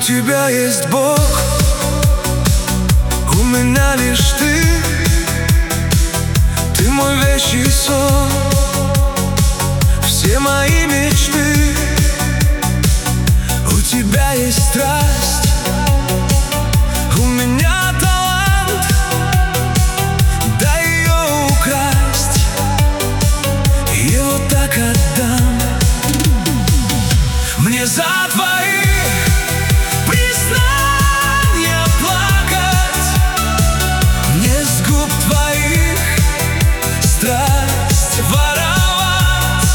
тебя есть Бог, у меня лишь ты. Ты мой вещий сон, все мои мечты. У тебя есть страсть, у меня талант. Дай ее украсть, его так отдам. Мне за твои признания плакать, мне с губ твоих страсть воровать,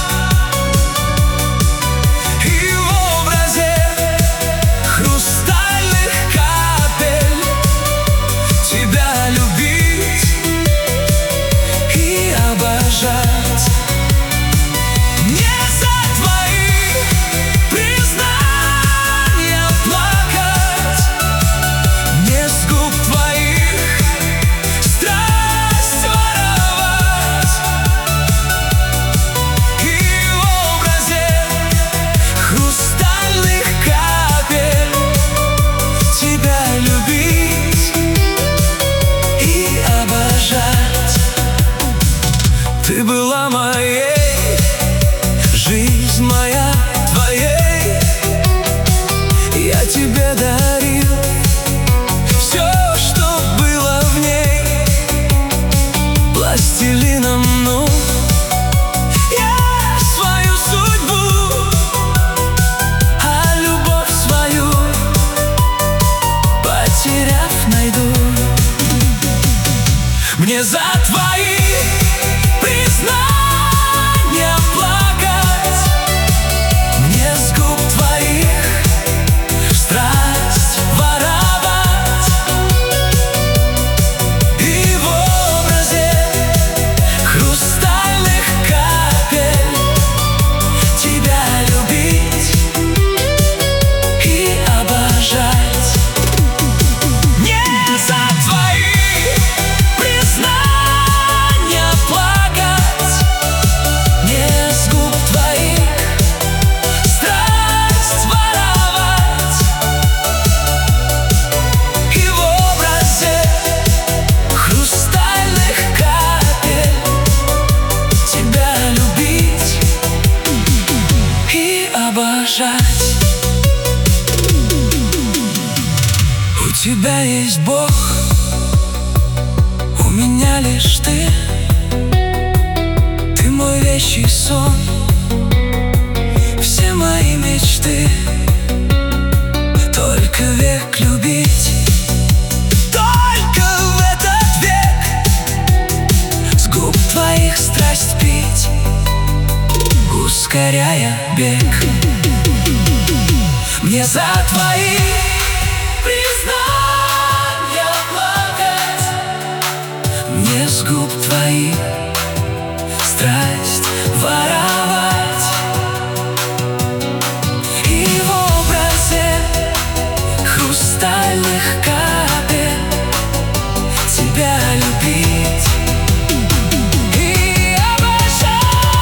и в образе хрустальных капель тебя любить и обожать. Ты была моей, жизнь моя твоей. Я тебе дарил все, что было в ней. Пластилином, ну, я свою судьбу, а любовь свою, потеряв, найду. Мне за твои признания плакать, мне с губ твоих страсть воровать, и в образе хрустальных капель тебя любить и обожать. Мне за твои признания плакать, у тебя есть Бог, у меня лишь ты. Ты мой вещий сон, все мои мечты. Только век любить, только в этот век с губ твоих страсть пить, ускоряя бег. Мне за твои признания плакать, мне с губ твоих страсть воровать, и в образе хрустальных капель тебя любить и обожать.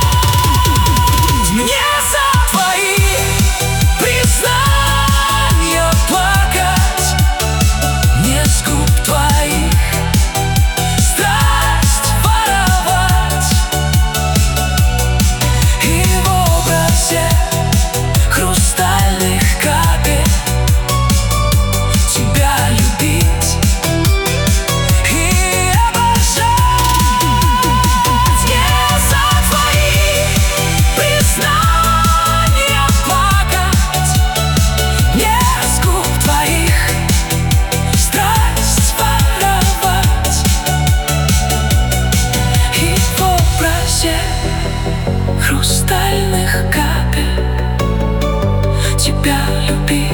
Мне за твои признания плакать, мне с губ твоих страсть воровать, и в образе хрустальных капель тебя любить и обожать. Мне за твои признания плакать, мне с губ твоих страсть воровать, и в образе хрустальных капель тебя любить.